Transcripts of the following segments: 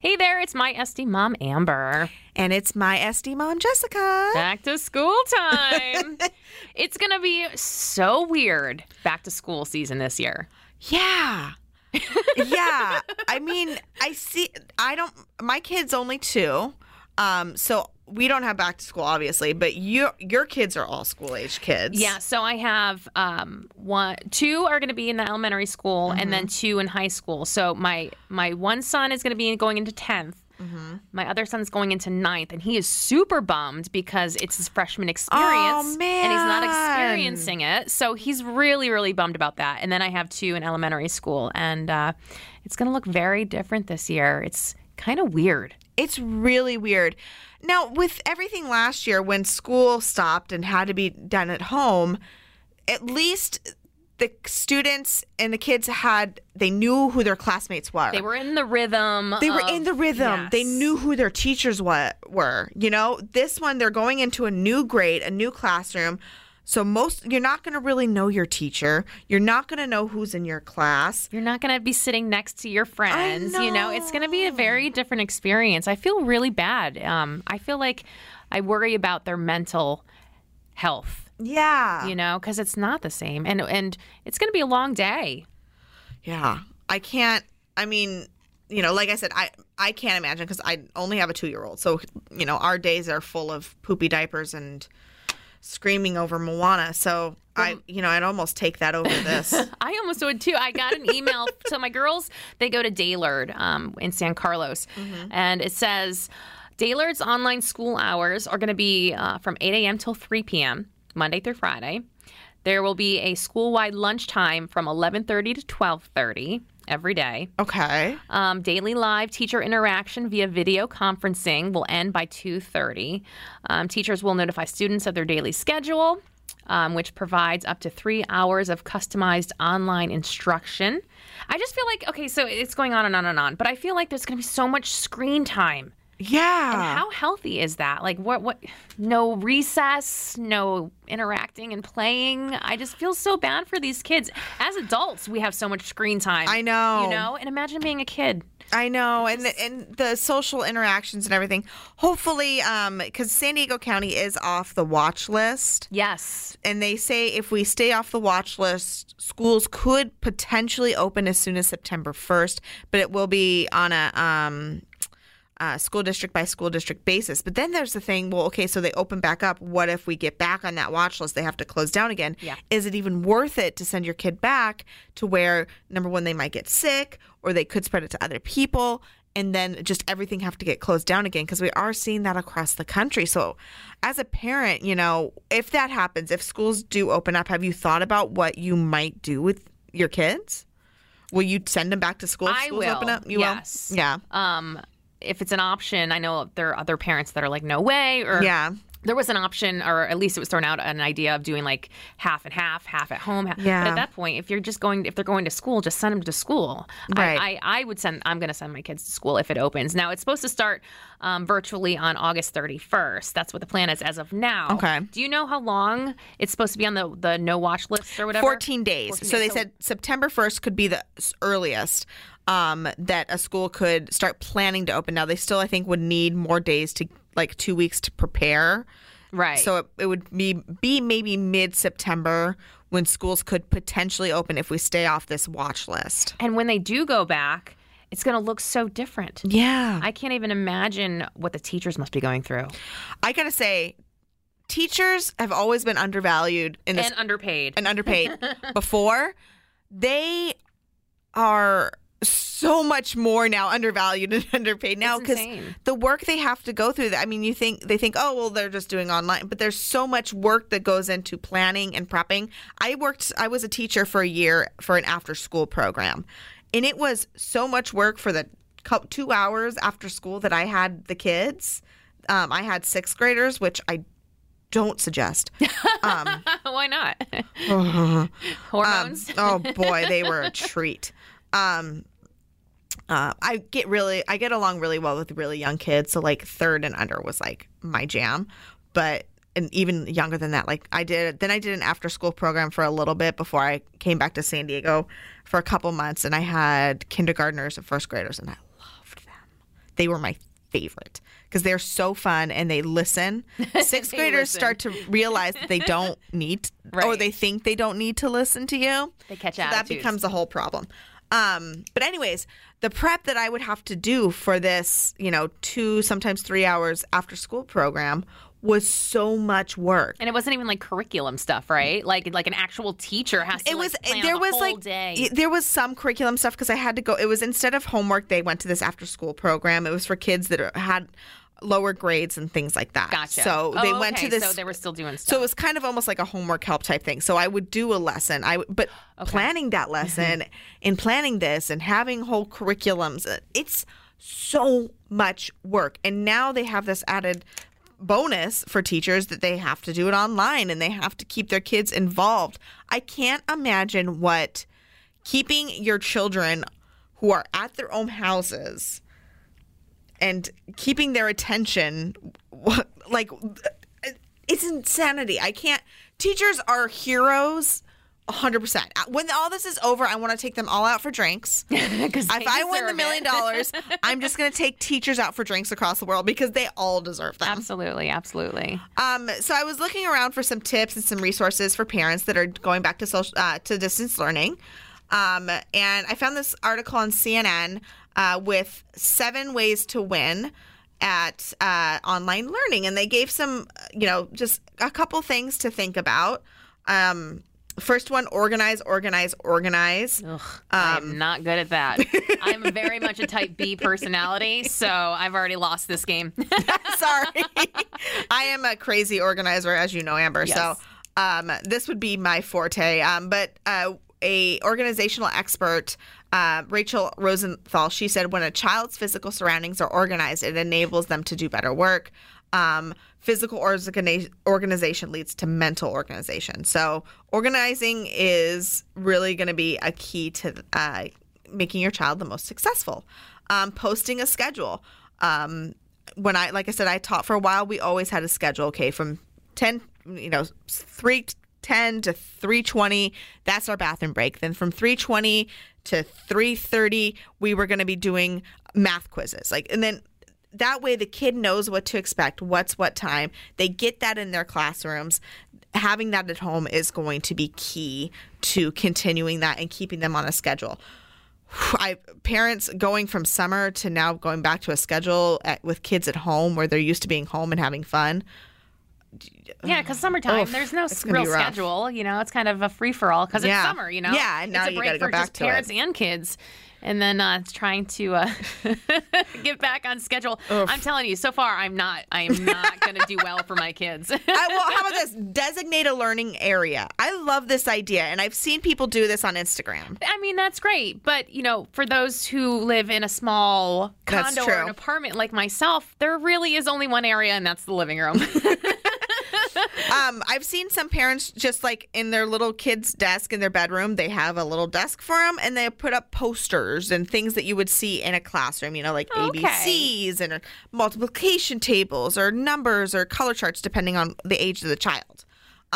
Hey there, it's my SD mom, Amber. And it's my SD mom, Jessica. Back to school time. It's going to be so weird back to school season this year. Yeah. Yeah. I mean, my kid's only 2. So we don't have back to school, obviously, but your kids are all school-age kids. Yeah, so I have 2 are going to be in the elementary school and then 2 in high school. So my one son is going to be going into 10th. Mm-hmm. My other son's going into 9th, and he is super bummed because it's his freshman experience. Oh, man. And he's not experiencing it. So he's really, really bummed about that. And then I have 2 in elementary school, and it's going to look very different this year. It's kind of weird. It's really weird. Now, with everything last year when school stopped and had to be done at home, at least the students and the kids they knew who their classmates were. They were in the rhythm. Yes. They knew who their teachers were. You know, this one, they're going into a new grade, a new classroom. So you're not going to really know your teacher. You're not going to know who's in your class. You're not going to be sitting next to your friends. I know. You know, it's going to be a very different experience. I feel really bad. I feel like I worry about their mental health. Yeah. You know, because it's not the same. And it's going to be a long day. Yeah. I mean, you know, like I said, I can't imagine because I only have a 2-year-old. So, you know, our days are full of poopy diapers and screaming over Moana. So I'd almost take that over this. I almost would too. I got an email. So my girls, they go to Daylord in San Carlos. Mm-hmm. And it says Daylard's online school hours are going to be from 8 a.m. till 3 p.m. Monday through Friday. There will be a school-wide lunchtime from 11:30 to 12:30 every day. Okay. Daily live teacher interaction via video conferencing will end by 2:30. Teachers will notify students of their daily schedule, which provides up to 3 hours of customized online instruction. I just feel like, okay, so it's going on and on and on, but I feel like there's going to be so much screen time. Yeah. And how healthy is that? Like what no recess, no interacting and playing. I just feel so bad for these kids. As adults, we have so much screen time. I know. You know, and imagine being a kid. I know, and the social interactions and everything. Hopefully, because San Diego County is off the watch list. Yes. And they say if we stay off the watch list, schools could potentially open as soon as September 1st, but it will be on a school district by school district basis. But then there's the thing, well, okay, so they open back up. What if we get back on that watch list? They have to close down again. Yeah. Is it even worth it to send your kid back to where, number one, they might get sick or they could spread it to other people and then just everything have to get closed down again? Because we are seeing that across the country. So as a parent, you know, if that happens, if schools do open up, have you thought about what you might do with your kids? Will you send them back to school if schools open up? You yes. will? Yeah. If it's an option, I know there are other parents that are like, no way. Or yeah. There was an option, or at least it was thrown out, an idea of doing like half and half at home. Yeah. But at that point, if they're going to school, just send them to school. Right. I'm going to send my kids to school if it opens. Now, it's supposed to start virtually on August 31st. That's what the plan is as of now. Okay. Do you know how long it's supposed to be on the no watch list or whatever? 14 days. 14 so days. they said September 1st could be the earliest that a school could start planning to open. Now, they still, I think, would need more days to, like 2 weeks to prepare. Right. So it would be maybe mid-September when schools could potentially open if we stay off this watch list. And when they do go back, it's going to look so different. Yeah. I can't even imagine what the teachers must be going through. I got to say, teachers have always been undervalued in this, and underpaid. before. They are so much more now undervalued and underpaid now because the work they have to go through. I mean, they think, oh, well, they're just doing online, but there's so much work that goes into planning and prepping. I was a teacher for a year for an after school program, and it was so much work for the 2 hours after school that I had the kids. I had 6th graders, which I don't suggest. Why not? Hormones. Oh boy, they were a treat. I get along really well with really young kids. So like 3rd and under was like my jam, and even younger than that, like I did an after school program for a little bit before I came back to San Diego for a couple months, and I had kindergartners and 1st graders, and I loved them. they were my favorite because they're so fun and they listen. Sixth graders start to realize that they don't need or they think they don't need to listen to you. They catch attitudes. That becomes a whole problem. But anyways, the prep that I would have to do for this, 2, sometimes 3 hours after school program was so much work. And it wasn't even like curriculum stuff, right? Like an actual teacher has to plan the whole day. There was some curriculum stuff because I had to go. It was instead of homework, they went to this after school program. It was for kids that had lower grades and things like that. Gotcha. So they went to this. So they were still doing stuff. So it was kind of almost like a homework help type thing. So I would do a lesson. Planning that lesson and planning this and having whole curriculums, it's so much work. And now they have this added bonus for teachers that they have to do it online and they have to keep their kids involved. I can't imagine what keeping your children who are at their own houses and keeping their attention, like, it's insanity. I can't. Teachers are heroes 100%. When all this is over, I want to take them all out for drinks. If I win the $1 million, I'm just going to take teachers out for drinks across the world because they all deserve them. Absolutely, absolutely. So I was looking around for some tips and some resources for parents that are going back to distance learning. And I found this article on CNN with 7 ways to win at online learning. And they gave some, just a couple things to think about. First one, organize. Ugh, I'm not good at that. I'm very much a type B personality, so I've already lost this game. Sorry. I am a crazy organizer, as you know, Amber. Yes. So this would be my forte. But a organizational expert, Rachel Rosenthal, she said, when a child's physical surroundings are organized, it enables them to do better work. Physical organization leads to mental organization. So organizing is really going to be a key to making your child the most successful. Posting a schedule. Like I said, I taught for a while. We always had a schedule. Okay, from 3:10 to 3:20, that's our bathroom break. Then from 3:20 to 3:30, we were going to be doing math quizzes. And then that way the kid knows what to expect, what's what time. They get that in their classrooms. Having that at home is going to be key to continuing that and keeping them on a schedule. Parents going from summer to now going back to a schedule with kids at home where they're used to being home and having fun. Yeah, because summertime, there's no real schedule. It's kind of a free-for-all because it's summer, Yeah, and now you got to go back to parents and kids. And then trying to get back on schedule. Oof. I'm telling you, so far, I am not going to do well for my kids. Well, how about this? Designate a learning area. I love this idea, and I've seen people do this on Instagram. I mean, that's great. But, for those who live in a small condo or an apartment like myself, there really is only one area, and that's the living room. I've seen some parents just like in their little kid's desk in their bedroom, they have a little desk for them and they put up posters and things that you would see in a classroom, like ABCs and multiplication tables or numbers or color charts depending on the age of the child.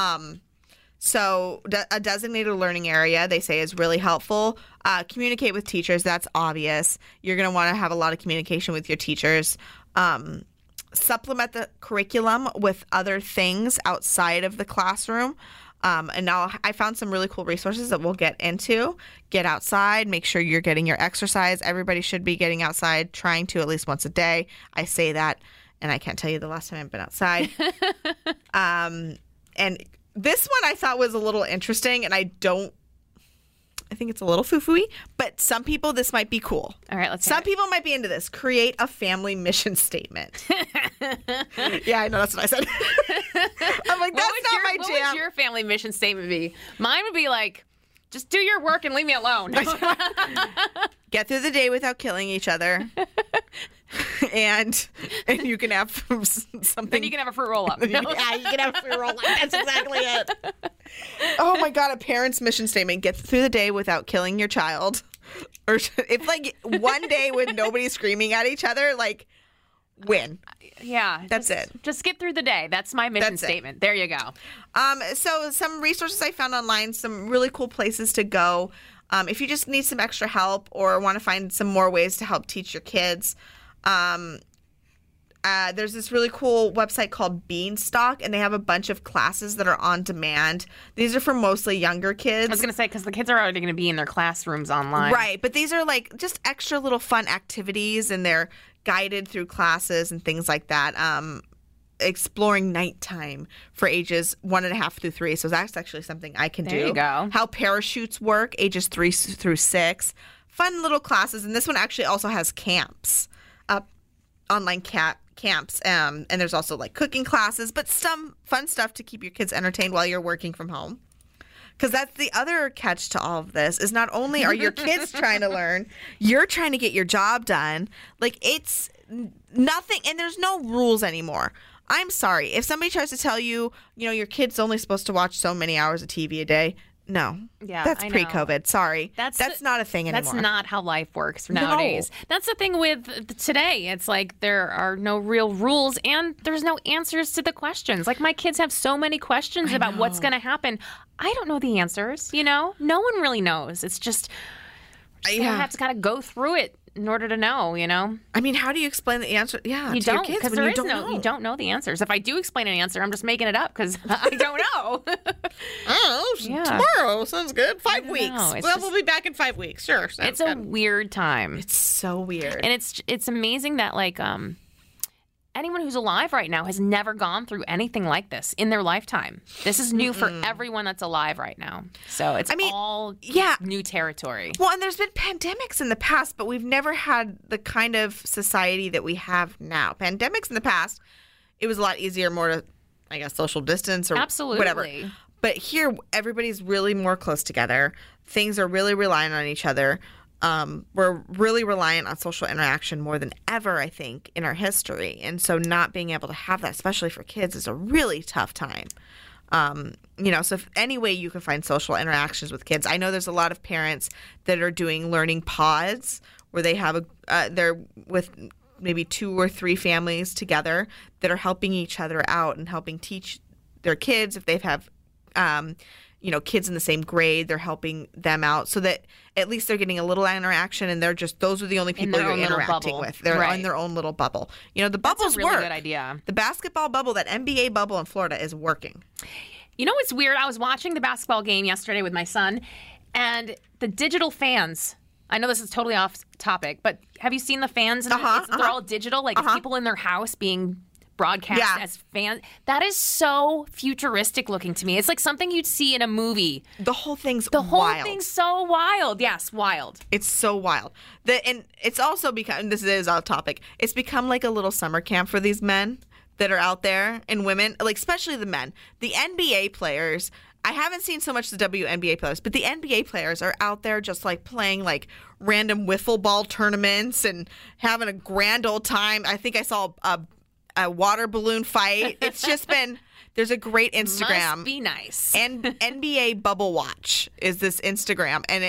So a designated learning area, they say, is really helpful. Communicate with teachers. That's obvious. You're going to want to have a lot of communication with your teachers. Supplement the curriculum with other things outside of the classroom. And now I found some really cool resources that we'll get into. Get outside. Make sure you're getting your exercise. Everybody should be getting outside, trying to at least once a day. I say that, and I can't tell you the last time I've been outside. And this one I thought was a little interesting, and I think it's a little foo-foo-y, but some people, this might be cool. All right, let's hear it. Some people might be into this. Create a family mission statement. Yeah, I know. That's what I said. I'm like, that's not my jam. What would your family mission statement be? Mine would be like, just do your work and leave me alone. Get through the day without killing each other. And you can have something. Then you can have a fruit roll-up. Yeah, you can have a fruit roll-up. That's exactly it. Oh, my God. A parent's mission statement. Get through the day without killing your child. Or if, one day with nobody screaming at each other, win. Yeah. That's it. Just get through the day. That's my mission statement. There you go. So some resources I found online, some really cool places to go. If you just need some extra help or want to find some more ways to help teach your kids, There's this really cool website called Beanstalk, and they have a bunch of classes that are on demand. These are for mostly younger kids. I was going to say, because the kids are already going to be in their classrooms online. Right, but these are like just extra little fun activities, and they're guided through classes and things like that. Exploring nighttime for ages 1.5 through 3. So that's actually something I can do. There you go. How parachutes work, ages 3 through 6. Fun little classes. And this one actually also has camps, online camps. And there's also like cooking classes, but some fun stuff to keep your kids entertained while you're working from home. Because that's the other catch to all of this is not only are your kids trying to learn, you're trying to get your job done. Like it's nothing, and there's no rules anymore. I'm sorry. If somebody tries to tell you, your kid's only supposed to watch so many hours of TV a day, no. Yeah, that's I know. pre-COVID. Sorry. That's not a thing anymore. That's not how life works nowadays. No. That's the thing with today. It's like there are no real rules and there's no answers to the questions. Like my kids have so many questions about what's going to happen. I don't know the answers, No one really knows. It's just you have to kind of go through it in order to know, I mean, how do you explain the answer? Yeah, you to don't, your kids because you don't know the answers. If I do explain an answer, I'm just making it up because I don't know. Tomorrow sounds good. 5 weeks. We'll be back in 5 weeks. Sure, it's good. A weird time. It's so weird, and it's amazing that like anyone who's alive right now has never gone through anything like this in their lifetime. This is new for everyone that's alive right now. So it's all new territory. Well, and there's been pandemics in the past, but we've never had the kind of society that we have now. Pandemics in the past, it was a lot easier, more to, I guess, social distance or whatever. But here, everybody's really more close together. Things are really relying on each other. We're really reliant on social interaction more than ever, I think, in our history. And so not being able to have that, especially for kids, is a really tough time. So if any way you can find social interactions with kids, I know there's a lot of parents that are doing learning pods where they have they're with maybe 2 or 3 families together that are helping each other out and helping teach their kids if they have kids in the same grade, they're helping them out so that at least they're getting a little interaction and those are the only people you're interacting with. They're in their own little bubble. The bubbles That's a really work. Good idea. The basketball bubble, that NBA bubble in Florida is working. What's weird? I was watching the basketball game yesterday with my son and the digital fans. I know this is totally off topic, but have you seen the fans? They're all digital, like it's people in their house being broadcast as fans. That is so futuristic looking to me. It's like something you'd see in a movie. The whole thing's wild. The whole thing's so wild. Yes, wild. It's so wild. And it's also become, this is off topic, it's become like a little summer camp for these men that are out there and women, like especially the men. The NBA players, I haven't seen so much the WNBA players, but the NBA players are out there just like playing like random wiffle ball tournaments and having a grand old time. I think I saw a water balloon fight. It's just been, there's a great Instagram. Must be nice. And NBA Bubble Watch is this Instagram, and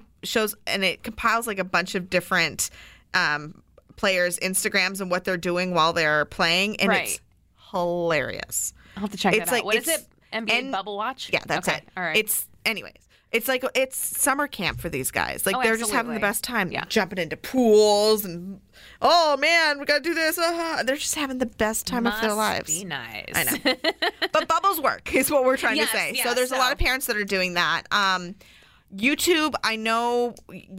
it compiles like a bunch of different players' Instagrams and what they're doing while they're playing, and it's hilarious. I'll have to check that out. What is it? NBA Bubble Watch? Yeah, that's it. All right. It's summer camp for these guys. Like they're just having the best time, jumping into pools and oh man, we gotta do this. They're just having the best time of their lives. Be nice. I know, but bubbles work is what we're trying to say. Yes, so there's a lot of parents that are doing that. YouTube, I know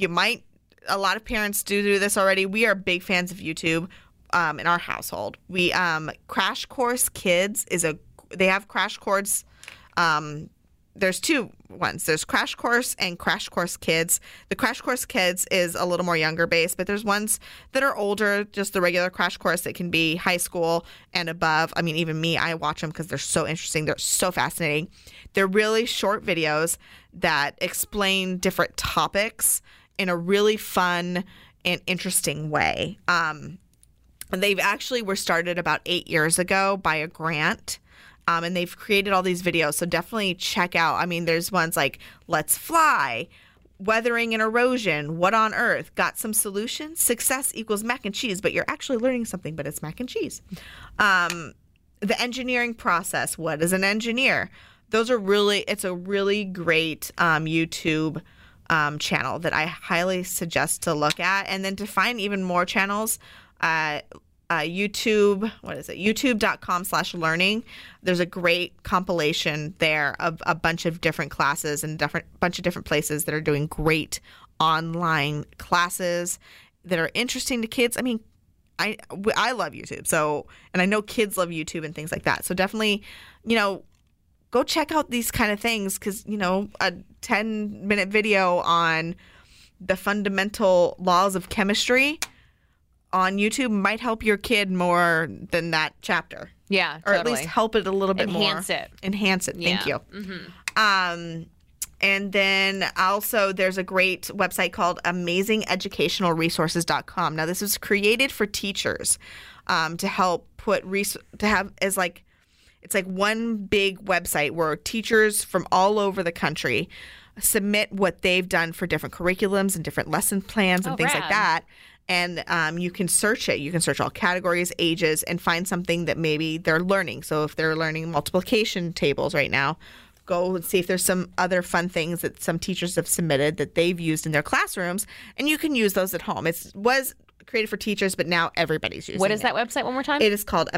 a lot of parents do this already. We are big fans of YouTube in our household. We Crash Course Kids they have Crash Course. There's 2 ones. There's Crash Course and Crash Course Kids. The Crash Course Kids is a little more younger based, but there's ones that are older, just the regular Crash Course that can be high school and above. I mean, even me, I watch them because they're so interesting. They're so fascinating. They're really short videos that explain different topics in a really fun and interesting way. They've actually were started about 8 years ago by a grant. And they've created all these videos, so definitely check out. I mean, there's ones like Let's Fly, Weathering and Erosion, What on Earth, Got Some Solutions, Success Equals Mac and Cheese, but you're actually learning something, but it's mac and cheese. The engineering process, what is an engineer? It's a really great YouTube channel that I highly suggest to look at. And then to find even more channels, YouTube, what is it? YouTube.com/learning. There's a great compilation there of a bunch of different classes and bunch of different places that are doing great online classes that are interesting to kids. I mean, I love YouTube, and I know kids love YouTube and things like that. So definitely, go check out these kind of things because, a 10-minute video on the fundamental laws of chemistry on YouTube might help your kid more than that chapter. Yeah, or at least help it a little bit more. Enhance it. Thank you. Mm-hmm. And then also there's a great website called AmazingEducationalResources.com. Now this was created for teachers to help it's like one big website where teachers from all over the country submit what they've done for different curriculums and different lesson plans and things like that. And you can search it. You can search all categories, ages, and find something that maybe they're learning. So if they're learning multiplication tables right now, go and see if there's some other fun things that some teachers have submitted that they've used in their classrooms, and you can use those at home. It was created for teachers, but now everybody's using it. What is that website one more time? It is called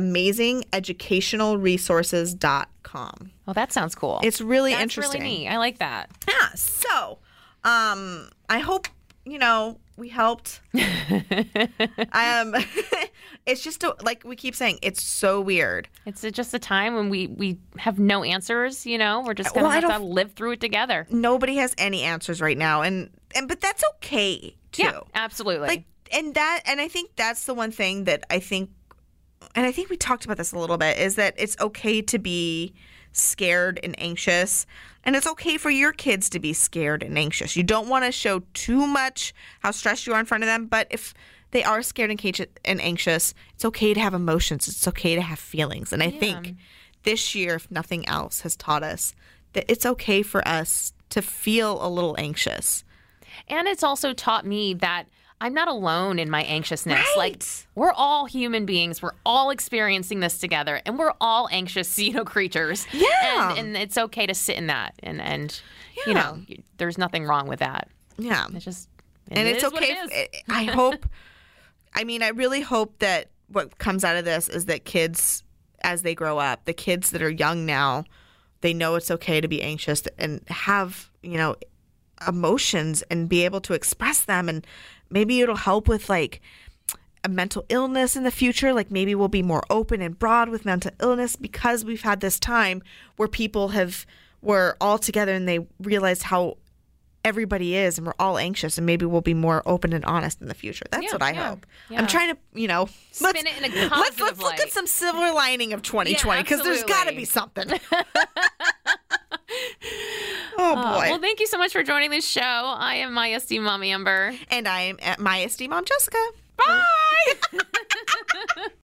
AmazingEducationalResources.com. Oh, that sounds cool. It's really interesting. Really neat. I like that. Yeah. So I hope, we helped. It's just like we keep saying, it's so weird. It's just a time when we have no answers. We're just gonna have to live through it together. Nobody has any answers right now, but that's okay too. Yeah, absolutely. And I think that's the one thing that I think we talked about this a little bit, is that it's okay to be scared and anxious. And it's okay for your kids to be scared and anxious. You don't want to show too much how stressed you are in front of them. But if they are scared and anxious, it's okay to have emotions. It's okay to have feelings. And I think this year, if nothing else, has taught us that it's okay for us to feel a little anxious. And it's also taught me that I'm not alone in my anxiousness. Right. Like, we're all human beings. We're all experiencing this together, and we're all anxious, creatures. Yeah. And it's okay to sit in that, and there's nothing wrong with that. Yeah. It's just, it's okay. I hope. I mean, I really hope that what comes out of this is that kids, as they grow up, the kids that are young now, they know it's okay to be anxious and have, emotions and be able to express them. And maybe it'll help with like a mental illness in the future. Like maybe we'll be more open and broad with mental illness because we've had this time where people were all together and they realized how everybody is, and we're all anxious, and maybe we'll be more open and honest in the future. That's what I hope. Yeah. I'm trying to, spin it in a positive let's light. look at some silver lining of 2020 because there's got to be something. Oh boy! Well, thank you so much for joining this show. I am my SD Mom Amber, and I am at my SD Mom Jessica. Bye.